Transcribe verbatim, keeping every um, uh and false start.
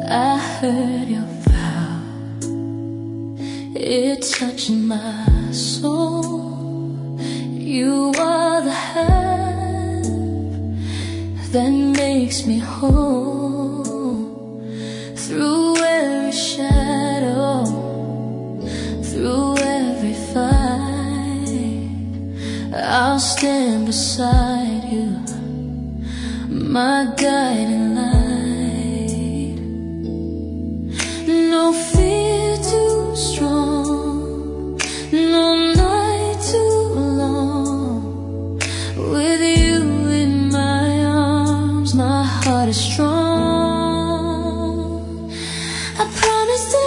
I heard your vow, it touched my soul. You are the half that makes me whole. Through every shadow, through every fight, I'll stand beside you, my guiding light. No fear too strong, no night too long. With you in my arms, my heart is strong. I promise to